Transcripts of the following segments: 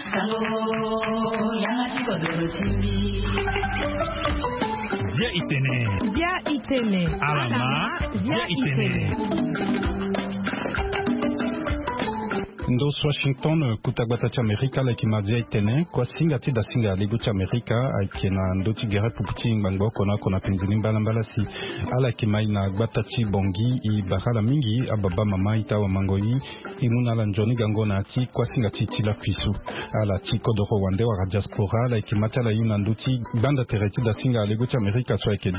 Via Itene. Alama. Via Itene. Ndos Washington kutagwata cha Amerika la kimadia itene kwa singa tida singa ligo cha Amerika aikena ndoti gere puputi ngbango kona pinzini mbala si ala kimai na gwata chi bongi I bahala mingi ababa mama itawa mangoi imuna la njoni gango na ati kwa singa titi la pisu ala chi kodoro wande wa diaspora la kimata la yuna ndoti banda tereti da singa ligo cha Amerika so eke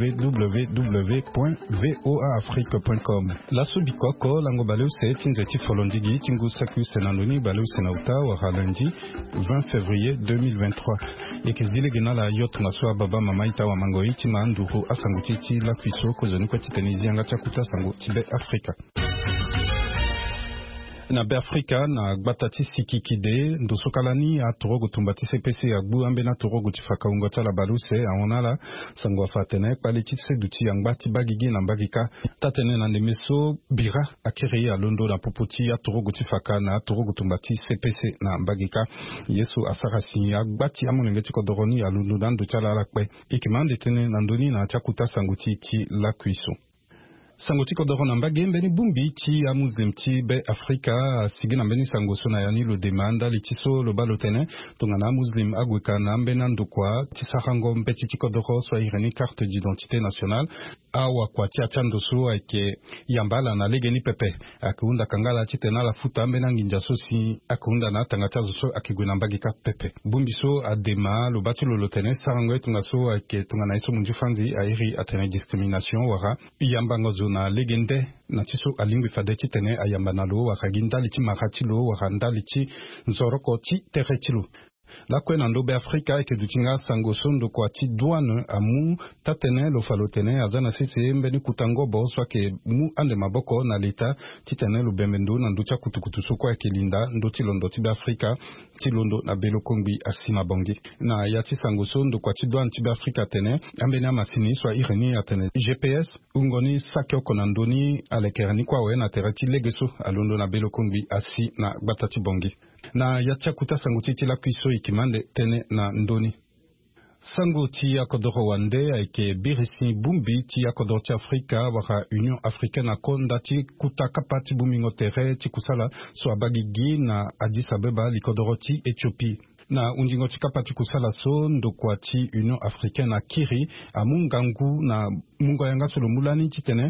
www.voaafrique.com la subikoko lango baleu se tinzeti folondigi tingu Senandoni Balou Senauta wa lundi 20 février 2023 et que zile gena la yot maswa baba mama itawa mangoi tima nduru asangutiti la fiso kozoni kwa titanizi anga chakuta sango tibe Afrika na Afrika na gbatati sikikide ndosokalani a torogo tumbati CPC agbu ambe na torogo tifaka ungota la baluse aonala sangwa fatene paliti se duti angbati bagigi na mbagika tatene na nemeso bira akiri ya londo na popoti ya torogo tifaka na torogo tumbati CPC na mbagika yesu asarasi agbati amonengeti kodoroni ya londo na ndochala lakwe ikimande tene na ndoni na chakuta sanguti ti la kuiso Sangoti kodoro na mbagembe ni bumbi ti a muslim ti be Afrika sigi na mbeni sangoso na yani lo demanda li tiso lo balotene tonga na muslim agweka na mbena ndokwa ti sarango mbeti ti kodoro so ireni carte d'identité nationale awa kwa ti achandoso ake yambala na legeni pepe akunda kangala ti tena la futa mbena nginja so si akunda na tanga chazo so akigwe na mbagika pepe bumbi so adema lo bati lo lotene sarango tonga so ake tonga na iso munju fanzi airi atene discrimination wara yambango na legende na tiso alingwi fadeti tene ayambanalo wakaginda liti makatilo wakanda liti nzoroko ti teretilo la kwena ndobe Afrika eke dutinga sangoso ndoko ati douane amu tatene lo falotene azana sisi mbeni kutango bo swake mu ande maboko na leta titene lo bemendo na nducha kutukutu soko eke linda ndoti londo tibe Afrika ti londo na belo kongbi asima bongi na yati sangoso ndoko ati douane tibe Afrika tene ambeni amasini swa ireni atene GPS ungoni sakyo konandoni alekerani kwa we na terati legeso alondo na belo kongbi asi na batati bongi na yatia kuta sanguti la kuiso ikimande tene na ndoni sanguti ya kodoro wande aike birisi bumbi ti ya kodoro ti Afrika waka Union Africaine akonda ti kuta kapati bumingo tere ti kusala so abagigi na Addis Abeba li kodoro ti Ethiopie na unjingo tika pati kusala so ndokwa ti Union Africaine akiri amungangu na mungo yanga solo mulani titene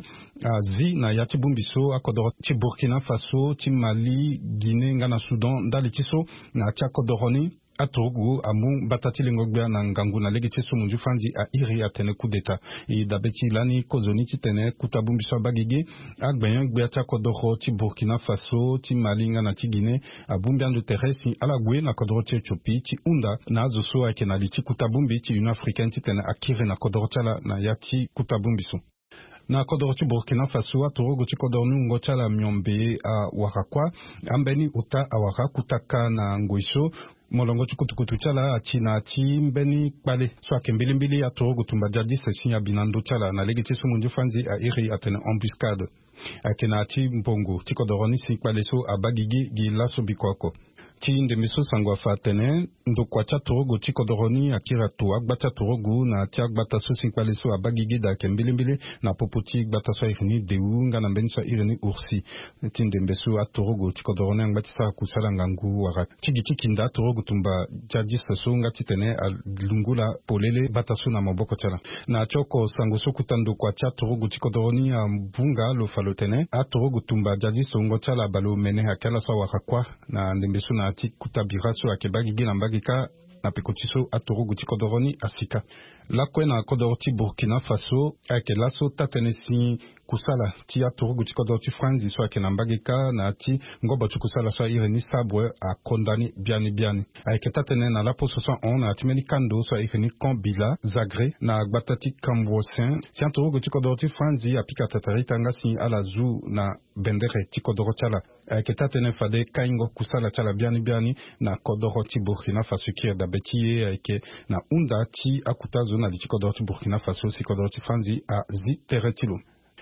zi na yati bumbiso akodoro ti Burkina Faso ti Mali Guinée ngana Sudan ndali tiso na ti akodoroni atogo amu batati lengogbe na ngangu na legi tiso munju fanzi a iri atene coup d'état e dabeti lani kozoni titene kutabumbiso bagigi agbenyen gbe ati akodoro ti Burkina Faso ti Mali ngana ti Guinée abumbiando teresi ala gwe na kodoro ti Ethiopie ti unda na azoso ake na liti kutabumbi ti Union Africaine titene akiri na kodoro tala na yati kutabumbiso na kodoro ti Burkina Faso atorogo ti kodoro nungo tala myombe a warakwa ambeni uta awara kutaka na ngoiso molongo ti kutukutu tala achina ti mbeni kpale so ake mbilimbili atorogo tumba jadi sesi ya binando tala na legi ti so munju fanzi a iri atene embuscade ake na ti mbongo ti kodoro ni si kpale so abagigi gi laso bikoko ti ndemiso sangwa fatene ndokwa cha torogo ti kodoroni akira to agbata torogo na ti agbata so sinkwale so abagigi da kembilimbili na popoti agbata so irini deunga na mbeni so irini ursi ti ndembeso atorogo ti kodoroni angbati sa kusala ngangu wara ti kinda torogo tumba jaji so ngati tene lungula polele bata so na maboko tala na choko sango so kutando kwa cha torogo ti kodoroni ambunga lo falotene atorogo tumba jaji so ngotala balo mene hakala so wara kwa na ndembeso na ati kutabira so akebagigi na mbagika na pekotiso atorogo ti kodoroni asika lakwe na kodoro ti Burkina Faso ake laso tatenesi kusala ti atorogo ti kodoro ti Franzi so ake na mbagika na ati ngobo ti kusala so ireni sabwe a kondani biani ake tatene na lapo 61 na ati meni kando so ireni Kambila Zagre na agbata ti Kamwosin si atorogo ti kodoro ti Franzi apika tatarita nga si ala zu na bendere ti kodoro tala ake tatene fade kaingo kusala tala biani na kodoro ti Burkina Faso kir da betiye ake na unda ti akutazo na li ti kodoro ti Burkina Faso si kodoro ti Franzi a zi teretilo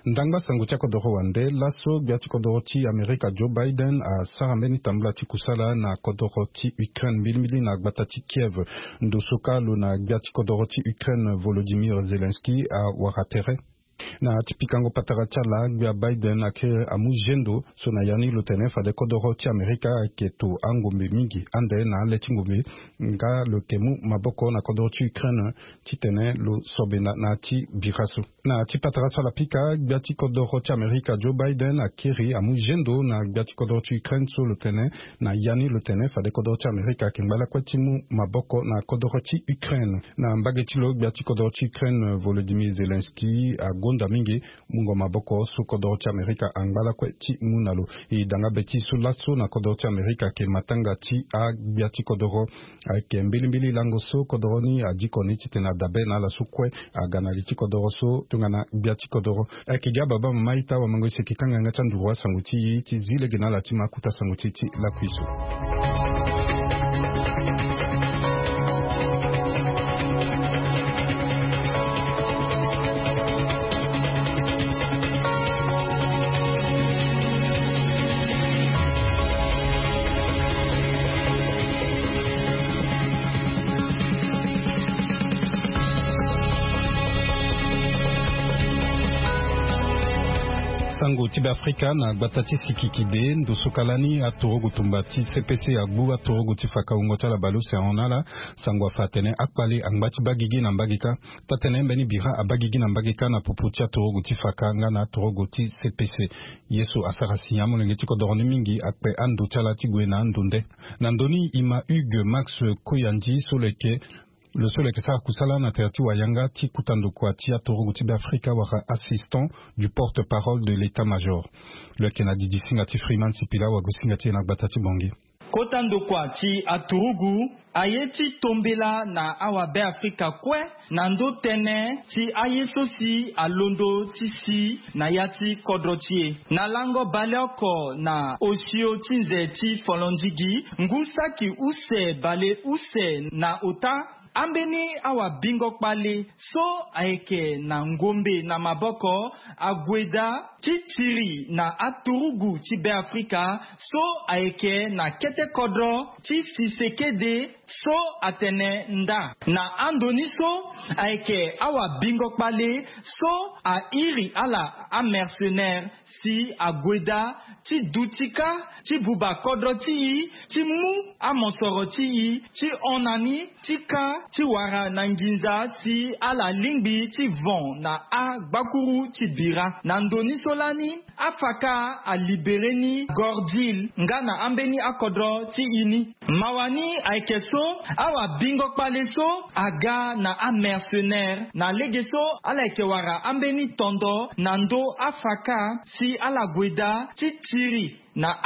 ndangba sango tia kodoro wande laso biati kodoro ti Amerika Joe Biden a sarambeni tambla ti kusala na kodoro ti Ukraine milimili na gbata ti Kiev ndosoka lo na biati kodoro ti Ukraine Volodymyr Zelensky a waratere na tipikango pataracha la gbia Biden ake amu jendo so na yani lotene fa de kodoro ti Amerika keto angombe mingi ande na leti ngombe nga lo kemu maboko na kodoro ti Ukraine titene lo sobe na ti biraso na ti pataracha la pika gbia ti kodoro ti Amerika Joe Biden akiri amu jendo na gbia ti kodoro ti Ukraine so lotene na yani lotene fa de kodoro ti Amerika kembala kwetimu maboko na kodoro ti Ukraine na mbageti lo gbia ti kodoro ti Ukraine Volodymyr Zelensky gonda mingi mungo maboko su kodoro ti Amerika angbala kwe ti munalo i danga beti su laso na kodoro ti Amerika ke matanga ti a gbia ti kodoro ke mbilimbili lango so kodoro ni adiko ni titena dabe na la su kwe a ganali ti kodoro so tungana gbia ti kodoro ke gia baba maita wa mango seki kanga nga chanduwa sanguti ti zile gena la ti makuta sanguti ti la kuiso. Sango tibe Afrika na gbatati sikikide ndosokalani atorogo tumbati CPC agbu atorogo tifaka ungota la baluse onala sango afatene akpali angbati bagigi na mbagika tatene mbeni bira abagigi na mbagika na puputi atorogo tifaka nga na atorogo ti CPC yesu asarasi ya molenge tiko doroni mingi akpe ando chala tigwe na andonde nandoni ima Hugues Max Koyandi soleke le seul que ça kusala na terti wayanga ti kutando kwa ti atorogo ti Afrika wara assistant du porte-parole de l'état-major le Kennedy disinga ti Freeman Sipila wa gosinga ti na batati bongi kotando kwa ti aturugu ayeti tombela na awa be Afrika kwe na ndo tene ti ayesosi alondo ti si na yati kodrotie na lango baleoko na osio tinze ti folonjigi ngusaki use bale use na ota ambeni awa bingo kpale so aeke na ngombe na maboko agweda titiri na aturugu ti be Afrika so aeke na kete kodro ti fisekede so atene nda na andoni so aeke awa bingo kpale so a iri ala a mercenaire si agweda ti dutika ti buba kodro ti mu a monsoro ti onani ti ka ti wara na nginza si ala lingbi ti von na a gbakuru ti bira na ndoni solani afaka a libereni gordil nga na ambeni akodro ti ini mawani aikeso awa bingo kpale so aga na a mercenaire na legeso ala ike wara ambeni tondo na ndo afaka si ala gweda ti tiri na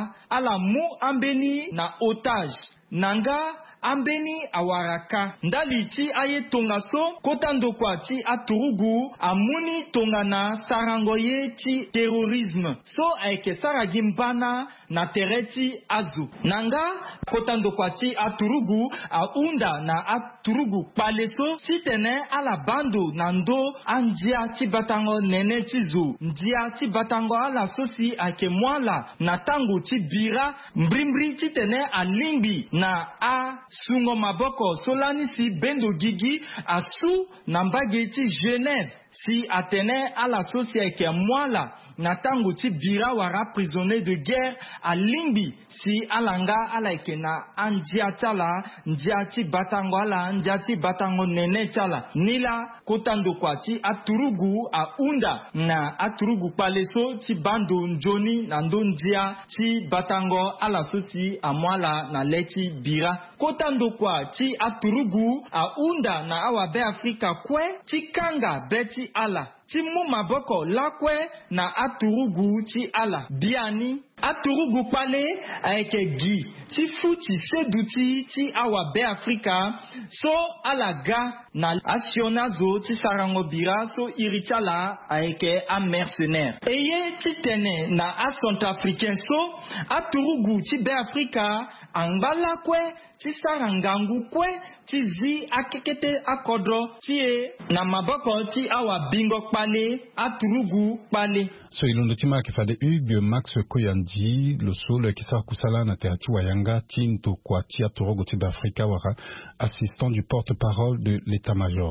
ala mu ambeni na otage nanga ambeni awaraka ndali ti aye tonga so kotando kwa ti aturugu amuni tonga na sarangoye ti terrorisme so aeke saragi mbana na tere ti azu nanga kotando kwa ti aturugu aunda na aturugu kpale so titene ala bando na ndo andia ti batango nene ti zo ndia ti batango ala sosi ake mwala na tango ti bira mbrimbri titene alingbi na a sungo maboko solani si bendo gigi asu na mbage ti Genève si atene ala sosie ke mwala na tango ti bira wara prisonnier de guerre a lingbi si alanga ala eke na andia tala ndia ti batango ala ndia ti batango nene tala nila kotando kwa ti aturugu a unda na aturugu paleso ti bando njoni na ndo ndia ti batango ala sosi a mwala na leti bira kotando kwa ti aturugu a unda na awa be Afrika kwe ti kanga beti ala ti mu maboko lakwe na aturugu ti ala biani aturugu pale aeke gi ti futi seduti ti awa be Afrika so alaga na asionazo ti sarango bira so irichala aeke a mercenaire eye ti tene na a centrafricain so aturugu ti be Afrika Angbala kwe, ti sarangangu kwe, ti zi akekete akodro, ti e na maboko ti awa bingo pale, aturugu pale. So ilondo tima kifade Hugues Max Koyandi, le solo kisar kusala na teati wayanga tinto kwa ti atorogo ti d'Africa wara, assistant du porte-parole de l'état-major.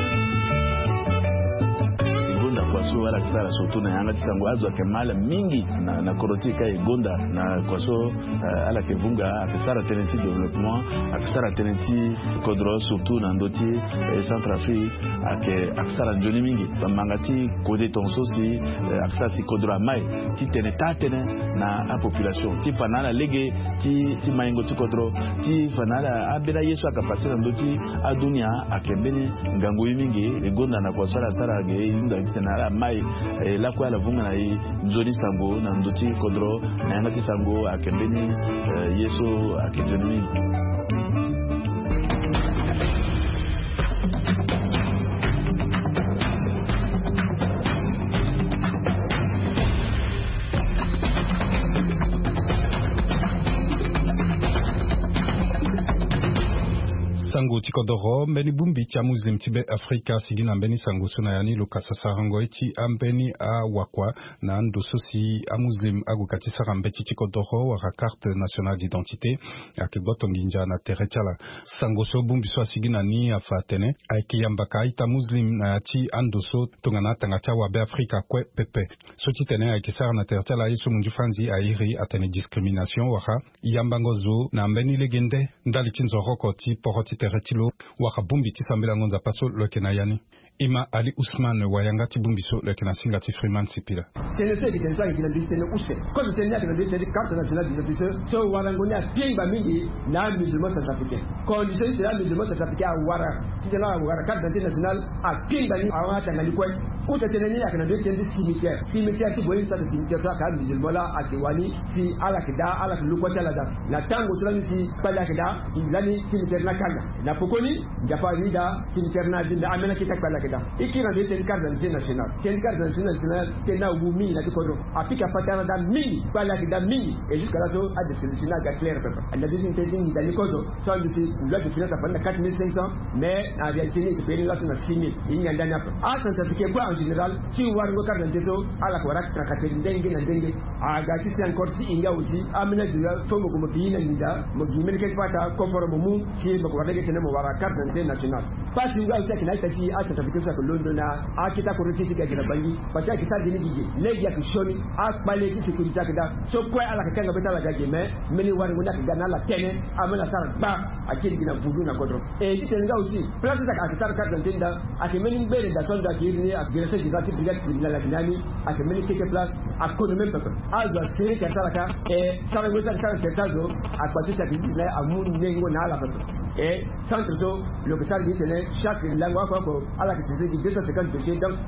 Kwaso wala kisara soto na yanga tisango azo akemala mingi na korotika egonda na kwaso ala kevunga akisara tenenti development akisara tenenti kodro surtout na ndoti Centrafrique akisara njoni mingi bamangati kode tonso si akisara si kodro mai ti tene na a population ti fanala lege ti maingo ti kodro ti fanala abela yesu akapasira ndoti adunia akembeni ngango mingi egonda na kwaso la sara ge inda kitena mai la kwa la vunga na nzoni sango na ndoti kodro na yangati sango akembeni yeso akembeni. Sango tikodoro mbeni bumbi tia muslim tibe Afrika sigina mbeni sango sunayani lukasa sarango eti ambeni a wakwa na ando sosi a muslim agukati sarambeti tikodoro waka carte nationale d'identité akegboto nginja na terechala sango so bumbi so sigina ni afatene aikiyambaka ita muslim na ati ando so tongana tangata wabe Afrika kwe pepe so titene aikisara na terechala iso munju franzi airi atene discrimination waka yambango zo na mbeni legende ndali tinzoroko ti poroti teretilo waka bumbi ti sambela ngonza paso lokena yani Ima Ali Ousmane wayangati bumbiso lekena singati Freeman Sipila. Tenese ki tenesa ki na bistene use. Ko tenenya ki na bistene carte nationale d'identité so warangonia pienga mingi na musulman centrafricain. Condition c'est la musulman centrafricain wara. Si c'est la wara carte d'identité nationale a pienga ni awa tangani kwe. Use tenenya ki na bistene cimetière. Cimetière ki boyi sa cimetière sa ka musulman la akiwani si ala kida ala lukwa chala da. La tango sulani si pala kida ilani cimetière na kanga. Na pokoni japani da cimetière na dinda amena kitakala iki na ndete carte d'identité nationale. Cette carte d'identité nationale tena ugumi na tikodo. Apika patana da mingi, pala da mingi et jusqu'à là so a des solutions à clair papa. La deuxième testing dans l'école, ça on dit loi de finance à 4500 mais en réalité il peut là sur 6000. Il y a ndani hapa. Ah ça fait quoi en général? Si on voit carte d'identité so ala kwa raka krakate ndenge na ndenge. Agati c'est encore si inga aussi amena de fomo comme pays na ninja, mo gimel quelque part conforme mu qui mo kwa ndege tena mo wara carte d'identité nationale. Pas si nga aussi kinaita si a certificat sa London na akita koroti tika kila bangi parce que ça dini gigi legi ya kishoni akpale ki security akida so kwa ala kakanga beta la gageme meni wari ngona kigana la tene amena sara ba akili gina vudu na kodro et si tenga aussi place ça akita carte d'identité akemeni mbele da sonda kirni akirese jigati brigade criminal la dinami akemeni keke place akonomen papa azo sere kataraka et sara ngosa sara tetazo akwati sa bidile amun nengo na ala papa et centre so le que ça dit chaque langue quoi ala que 250 dossiers donc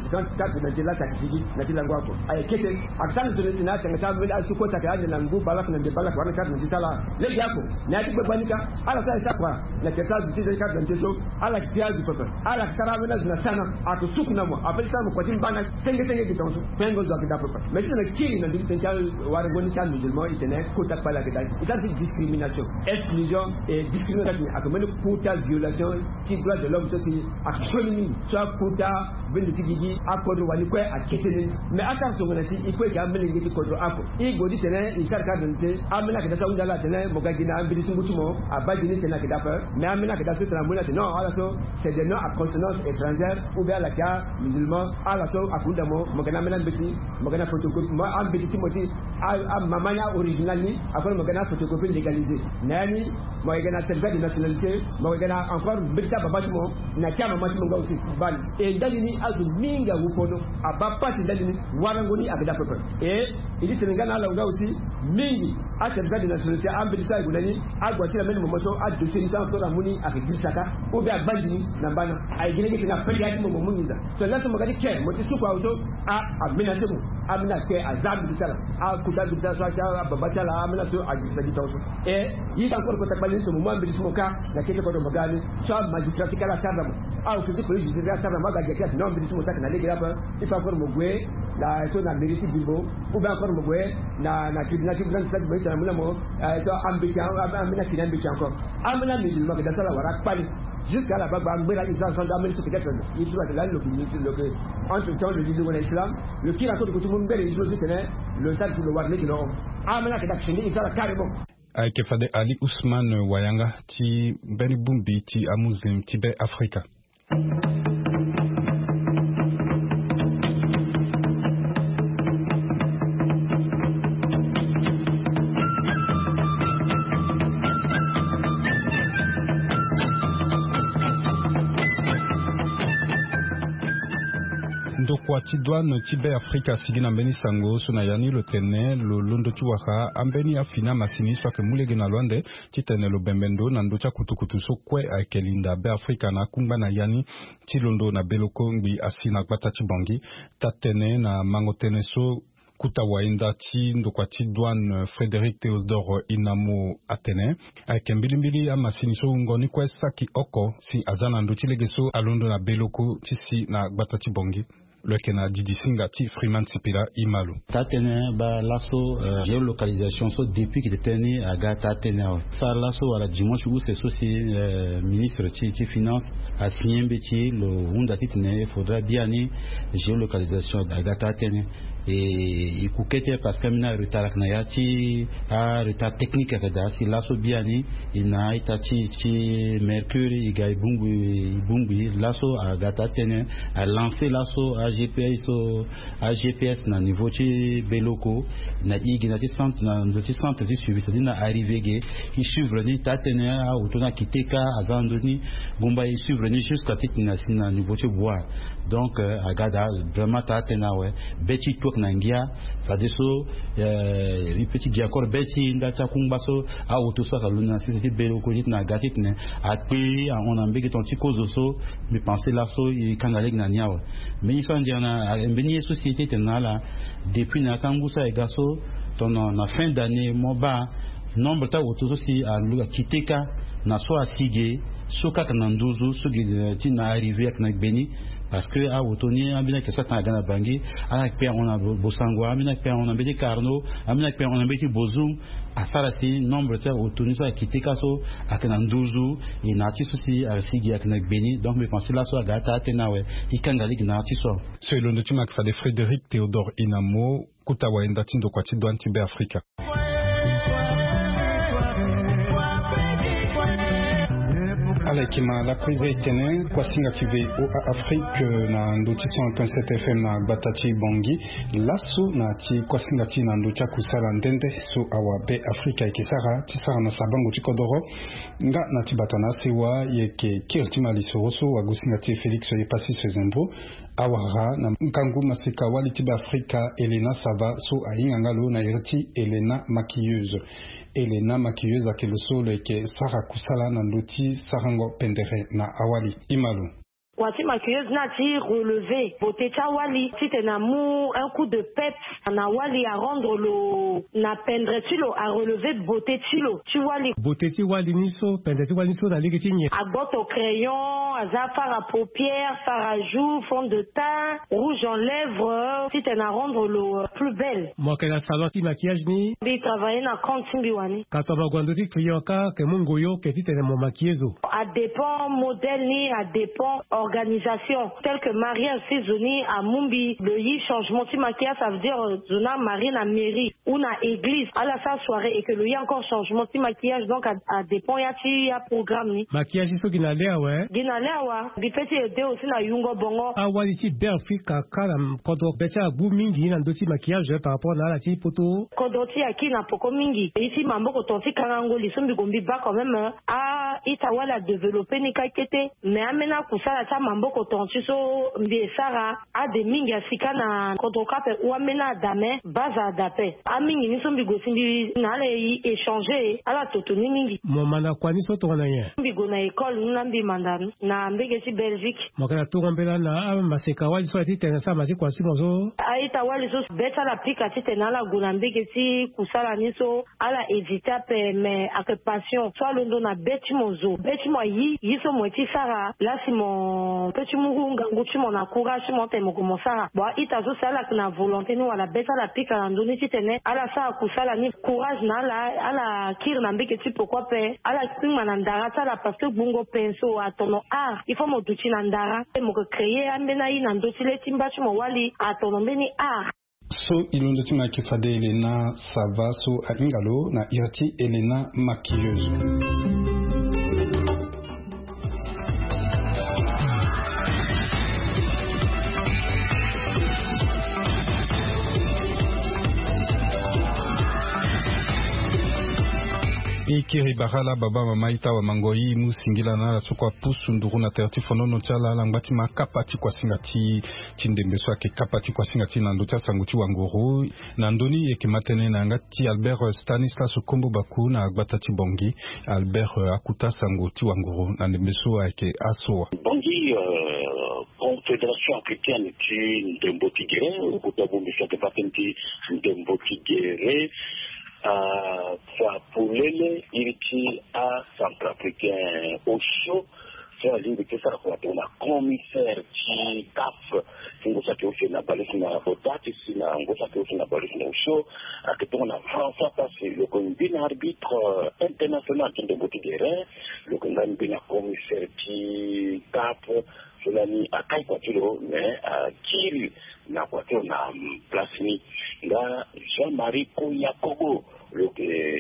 254 na jela takifiki na jela ngwako ay kete aksan zuri na tanga ta bila su ko ta ka na ngu balak na de balak wana ka na jitala le yako na ti banika ala sa kwa na teta zuri ka da so ala kiya zu papa ala sara mena na sana atu sukuna mo apel sa mo kwatin bana senge gitonso pengo zo ka da papa mais c'est le kiri na dit tenchal wara goni chan musulman itene ko ta pala ka da ça c'est discrimination exclusion et discrimination akomene kuta violation ti droit de l'homme ceci action soit kuta bindu tigigi akodo wali kwe aketene mais aka songona si ikwe ga mele ngiti kodro ako i godi tene isar ka dante amena ka dasaunda la tene mogagina ambili tungutumo abadi ni tene ka dafa mais amena ka dasu tramula non ala so c'est des noms à consonance étrangère ou bien la ka musulman ala so akunda mo mogana mena beti mogana photocopie mo ambili timoti mamanya original ni akon mogana photocopie légalisée nani mogana certificat de nationalité mogana encore beta babatimo na chama matimo ngausi ban e dalini azu minga wupono abapati dalini warangoni abida pepe e ili tenengana la ngausi mingi certificat de nationalité ambisa gunani agwatira meni momoso adose ni santo la muni akidisaka obi agbajini na bana aigirege tena feli ati mo muniza so lasa mogadi ke moti suko auso amina semu amina ke azabu bisala kuda bisala so cha babata la amina so agisagi tawso e yi encore ko takbalin so mo mambi simoka na kete ko do magani so magistrat kala saramo au fiti police de saramo magaje ke non bi simoka na legi hapa ifa ko mo gwe la so na mérite Bilbo ou bien encore mo na tribunal stade boy tana mo so ambition amena kina ambition encore amena musulman que dans la wara pali jusqu'à la baba mbela isa sans d'amener ce peut-être il faut là le entre temps le livre de l'islam le qui raconte que tout le monde belle le stade sur le warné qui l'ont amena que d'action il sera carrément avec Fade Ali Ousmane Wayanga ti Beni Bumbi ti Muslim Tibet Africa. Kwa tidouane Tibet Africa sigina mbeni sango suna yani lo tene lo londo chiwaka ambeni afina masini swake mulege na lwande titene lo bembendo na ndocha kutukutu so kwe aikelinda be Africa na kumba na yani tilondo na beloko ngbi asina gbata chibangi tatene na mangotene so kuta wainda ti ndokwa tidouane Frédéric Théodore Inamo Atene aikembilimbili amasini so ngoni kwe saki oko si azana ndo chilegeso alondo na beloko tisi na gbata chibangi le Kena Didi Singati Freeman Tsipila Imalu. Tatene ba lasso géolocalisation so depuis qu'il était né à Tatene. Ça lasso à la dimanche où c'est aussi ministre de finance a signé un petit le Hunda Titene faudra bien ni géolocalisation à Tatene. Et il coûtait parce qu'il y a un retard un retard technique si lasso bien il n'a été mercure il gagne bumbu lasso à Tatene a lancé lasso à GPS na niveau de Beloko na igina ti centre na ndoti centre de suivi c'est na arrivé qui suivre ni Tatene a autona kiteka azandoni gomba il suivre ni jusqu'à titina na niveau de bois donc agada vraiment Tatene ouais beti tok nangia ça deso un petit diacor beti ndata kumbaso a autosa ka luna c'est Beloko dit na gatitne a pays on ambege ton ti cause so mais penser lasso il kangaleg na niawa mais il faut dire na mbeni société tenala depuis na kangusa egaso ton na fin d'année moba nombre ta autoso si a kiteka na so asige soka kana nduzu sugi tina arrivé ak na beni parce que a otoni ambina que ça ta gana bangi a pe on a bosangwa amina pe on a beti karno amina pe on a beti bozum a sarasi nombre ta otoni so kiteka so ak na nduzu et na ti sosi a sigi ak na beni donc me penser là so gata tenawe ikangali na ti so selon le tumak fa de Frédéric Théodore Inamo kutawa endati ndo kwa tidouane Tibet Africa. Alekima la prise itene kwa singative o Afrique na ndoti 100.7 FM na Batati Bongi lasso na ti kwa singati na ndoti kusala ndende so awa be Africa ikisara tisara na sabango tikodoro nga na tibatana sewa yeke kirtima lisoroso wa gusingati Félix Yepasi Sezembo awara na nkangu masika wali tiba Africa Elena Sava so aingangalo na irti Elena Maquilleuse Elena Maquilleuse akelosolo ke Sara Kusala na ndoti sarango pendere na awali Imalu. Wati maquilleuse na ti relevé botecha wali ti tenamu un coup de pep na wali à rendre le na pendre tilo à relever beauté tilo tu wali beauté ti wali niso pendre ti wali niso na ligi ti nye à botte au crayon à fard à paupières fard à joues fond de teint rouge en lèvres ti tena rendre le plus belle moi que la salon ti maquillage ni bi travailler na compte wani quand on va gwando ti client ka ke mungoyo ke ti tena mo maquilleuse à dépend modèle ni à dépend organisation telle que mariage saisonnier à Mumbi le yi changement si maquillage ça veut dire zona marie na mairie ou na église à la sa soirée et que le yi encore changement si maquillage donc à dépend ya ti ya programme ni maquillage so ginalea ouais ginalea wa bi peti de aussi na yungo bongo awali ti Belfika kala kodo becha bu mingi na ndosi maquillage par rapport na la ti poto kodo ti aki na poko mingi ici mamboko tonti kangango lisumbi gombi ba quand même a itawala développer ni kakete mais amena kusala ta mamboko tonti so mbi sara a de mingi asika na kodoka pe ou amena dame baza dape a mingi ni sombi gosimbi na le échanger ala totoni mingi mo mana kwani so to na ye mbi go na école na mbi mandan na mbege ci Belgique mo kana to ngombela na maseka wali so ti tena sa masi kwa si mozo a ita wali so beta la plika ti tena la go na mbege ci kusala ni so ala hésiter pe mais avec passion so londo na beti mozo mozo beti mo yi so mo ti sara la si mon petit mugunga nguchi mon encourage mon te mo commença bon itazo sala na volonté ni wala beta la pika na ndoni ti tene ala sa kusala ni courage na ala kir na mbeke ti pourquoi pe ala kima na ndara sala parce que bungo penso atono il faut mo duchi na ndara mo créer ambena yi na ndoti le timba ti mo wali atono mbeni so ilondo ti ma kifade Elena Sava so a ingalo na irati Elena maquilleuse. Ikiri barala baba mama ita wa mangoi musingila na la sokwa pusu nduru na terti fonono chala langbati makapati kwa singati chindembe swake kapati kwa singati na ndocha sanguti wanguru na ndoni eke matene na ngati Albert Stanislas Kombo Baku na agbatati bongi Albert akuta sanguti wanguru na ndembeso eke asoa bongi Confédération africaine qui ndembo tigere kutabu mbishake patenti ndembo tigere Fapulele iriti a Centrafricain au chaud c'est à l'île que ça quoi on a commissaire qui CAF kingo sa kio na balisi na botati sina ngo sa kio na balisi na chaud que on a François passé le combine arbitre international qui de botigere le combine commissaire qui CAF cela ni a kai kwatilo mais a kiri na kwatilo na place ni nga Jean-Marie Yakobo le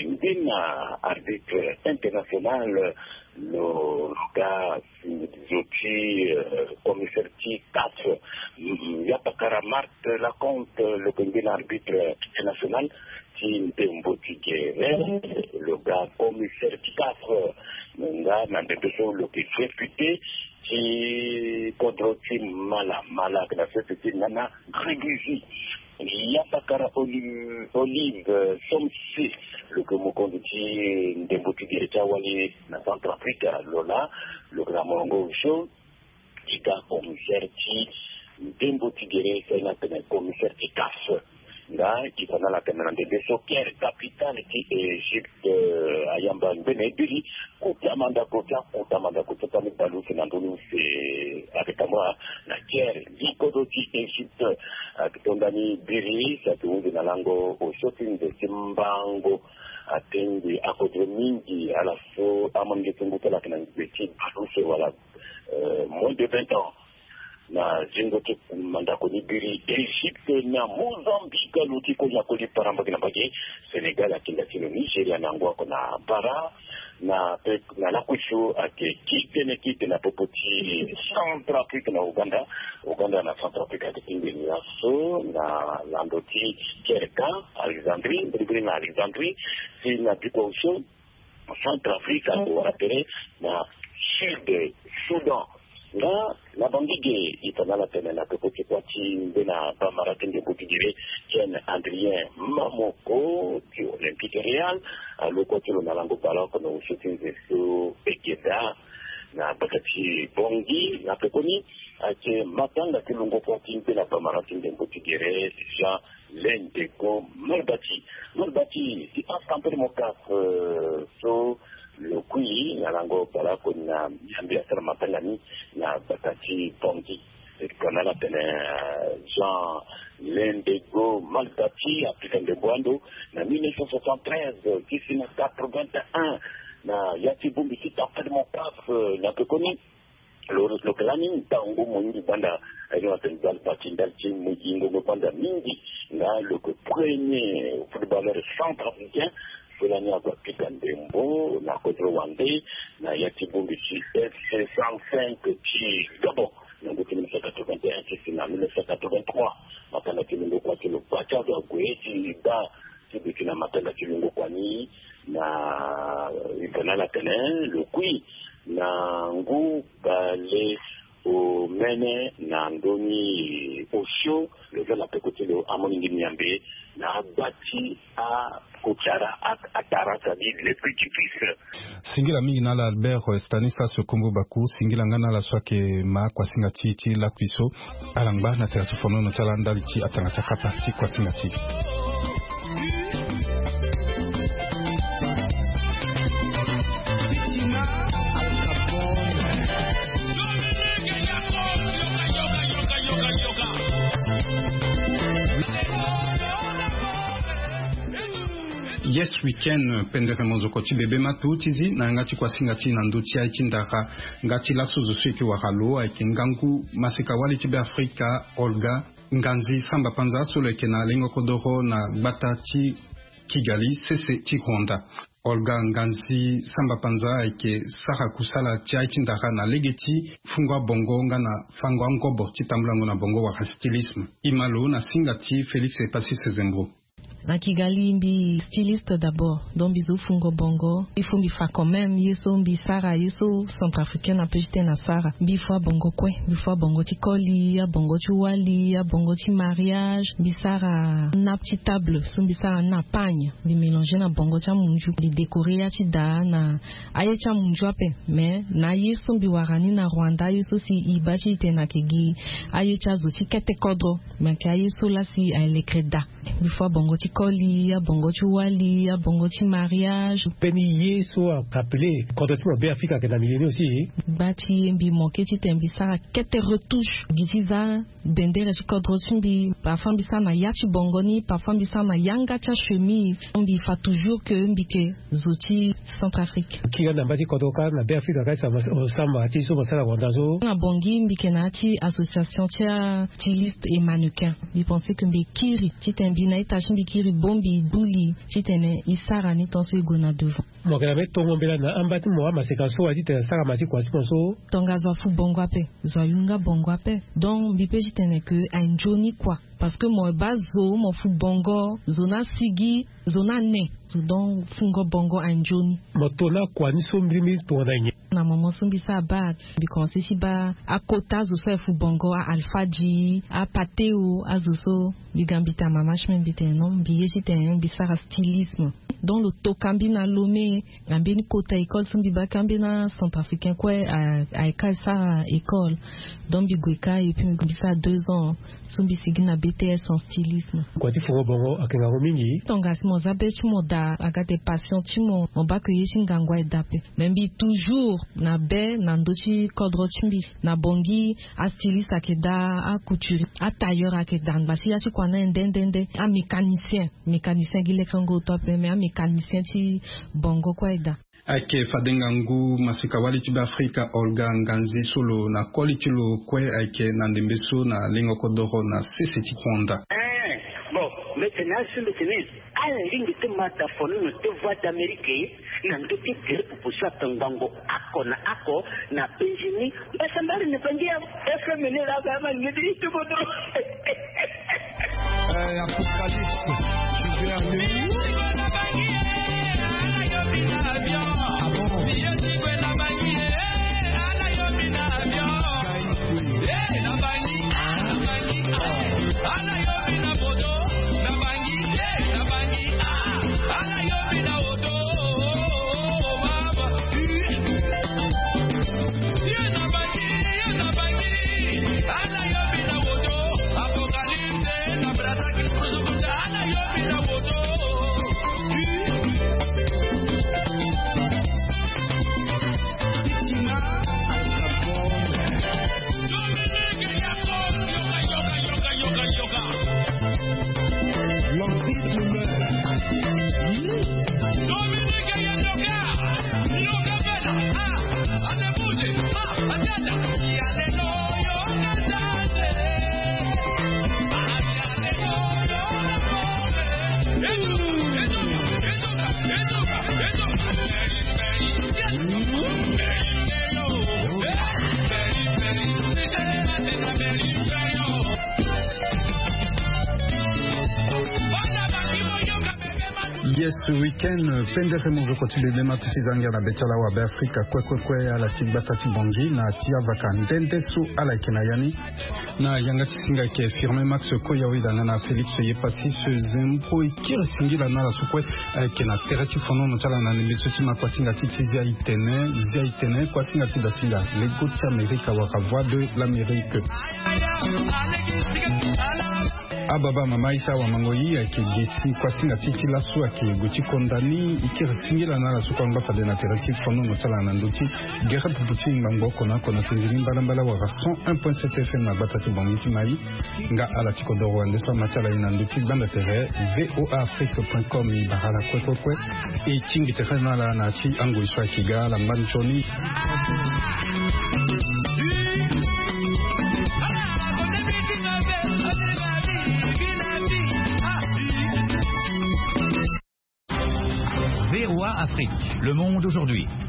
arbitre international le gars Zoti commissaire T4 Yapakara Marthe raconte le combien arbitre international qui Ndembo Tigere le gars commissaire T4 nga Nandembeso le réputé qui Kodroti Mala que la société Nana Gréguzi Yapakara Olive Somsi le que mon conduit Ndembo Tigere Tawali na Centrafrique Lola le grand Mongo Show qui a commissaire qui Ndembo Tigere c'est la commissaire qui casse là qui pendant la caméra de Bessokier capitale qui Égypte Ayamba Benediri Kotamanda Kotami Balou Fernando c'est avec moi la guerre Likodoti Égypte Kitondani Biri ça tout de Nalango au shopping de Simbango atendi akodre mingi à la so amande tunguta la kana beti aluse wala moins de 20 ans na jingote mandako ni Biri Égypte na Mozambique lutiko ya kuli paramba kina bagi Sénégal akinda kino Nigeria na ngwa kona bara na la kusho ake kite na popoti Centrafrique na Uganda na Centrafrique akinda ni aso na landoti Kerka Alexandrie Brigri na Alexandrie si na pipo show Centrafrique au rappelé na Sud Soudan la bandige itana tena na popoti kwati mbena bamaratin de botigire Ken Adrien Mamoko qui Olympique Real le côté le nalango bala kono shooting so Ekeda na bakati bongi na pekoni ake matanga kilungo kwati mbena bamaratin de botigire Jean Lendeko Malbati si askampe mo kaf so le kui nalango bala kona yambia sara matangani na bakati bongi qu'on a la Jean Lendego Malbati africain de Boando na 1973 qui s'est 81 na Yati Bumbi qui t'a fait mon paf na Pekoni le planning tango mongi banda ayo atendal batindal team mujingo banda mingi na le premier footballeur centrafricain Fulani Abapika Ndembo na Kodro Wande na Yati Bumbi FC 105 qui Gabon na 1981 qui na 1983 matana kilungo kwa kilo bacha ya gweti da kibikina matana kilungo kwa ni na iponala tene le kui na ngu bale o mene na ndoni osho le vela pekotelo amoningi nyambe na bati a kuchara atara ça dit les petits fils singila mingi na Albert Stanislas Kombo Baku singila ngana la swake ma kwa singati la kwiso alangba na telefono no talanda lichi atanga kapati kwa singati Yes weekend pendere mozokoti bebe matu tizi na ngati kwa singati na nduti ya chindaka ngati laso zosuiki wakalo aiki ngangu masika wali tibe Afrika Olga Nganzi samba panza solo ekena lengo kodoro na bata chi Kigali sese chi Honda. Olga Nganzi samba panza aiki saha kusala tia chindaka na legeti fungwa bongo nga na fangwa ngobo chitambulango na bongo wa stilisme. Imalo na singati Félix et Passis Sezembro. Na Kigali mbi styliste d'abord, donc biso fungo bongo, il faut mi fa quand même, yeso mbi Sara, yeso centrafricaine a pejte na Sara, bifwa bongo kwe, bifwa bongo ti koli, bongo ti wali, bongo ti mariage, bi Sara na petit table, so bi Sara na pagne, bi mélanger na bongo ti munju, bi décorer ya ti da na aye ti munju ape, mais na yeso bi warani na Rwanda, yeso si iba ti te na kegi, aye ti azo ti kete kodro, mais ka yeso la si a elekreda, bifwa bongo ti koli, bongo ti wali, bongo ti mariage. Peni yeso a appelé quand on be Africa que na mileni aussi. Bati mbi moke ti tembi Sara kete retouche gitiza bendere ti kodro ti mbi parfois mbi sa na ya ti bongo ni parfois mbi sa na yanga ti chemise mbi fa toujours que mbi ke zoti Centrafrique. Ki na bati kodro ka na be Africa ka sama ti so masala wandazo. Na bongi mbi ke na ti association ti styliste et mannequin. Bi penser que mbi kiri ti tembi na ita mbi kiri bombi buli chitene isara ni tonso igona devant mo kana be tongo mbela na ambati mo amaseka so ati te sara mati kwa sponsor tonga zo fu bongo ape zo yunga bongo ape donc bi pe chitene que un joni quoi parce que mo bazo mo fu bongo zona sigi zona ne zo donc fungo bongo un joni mo tona kwa ni so mbi to na nye na maman sumbi sa ba bi commencer si ba a kota zo so fu bongo a alfaji a pateo a zo so bi gambita mama chmen bi te non bi yesi te bi sara stylisme dans le tokambi na lomé gambi ni kota école sumbi ba kambi na centrafricain quoi a école ça école donc bi gweka et puis bi ça 2 ans sumbi sigi na BTS en stylisme quoi ti fungo bongo akenga mingi tonga si mo zabe ti mo da aga des patients ti mo ba que yesi ngangwa edape même bi toujours na be na ndochi kodro chimbi na bongi a styliste akeda a couture a tailleur akeda ngasi ya chi kwana ndendende a mécanicien gile kango top mais a mécanicien chi bongo kwaida ake fadengangu masika wali tiba Afrika Olga Nganzi solo na quality lo kwe ake na ndembeso na lingo kodoro na sese ti Honda. Bon, maintenant sur le tennis à la ligne de mataphone de voix d'Amérique na ndoki kere pupusa tangango ako na penjini basa mbali ne pangia FM ne la kama ngidi tu bodo apocalypse tu veux aller Yes weekend pendere mozo koti bebe matuti zanga na betala wa be Afrika kwe ala tibata tibongi na tia vaka ndende su ala ikena yani na yanga tisinga ke firme Max Koyawi dana na Félix ye pasi se zembro ikiri singila na la sukwe kena tereti fono mutala na nimisuti makwasinga titizia itene kwasinga tidasinga lego ti Amerika wa voix de l'Amérique. ababa mama isa wa mangoyi ake gesi kwasi na titi lasu ake guti kondani ikira singila na la sukwanga pa de na terati fono no tala na nduti gera puputi mbango kona tenzini mbala wa 101.7 FM na batati bangiti mai nga ala tikodoro ndeso matala ina nduti banda tere voafrique.com ibarala kwe e tingi tere na la na ti ango iswa kiga la mbanchoni VOA Afrique, le monde aujourd'hui.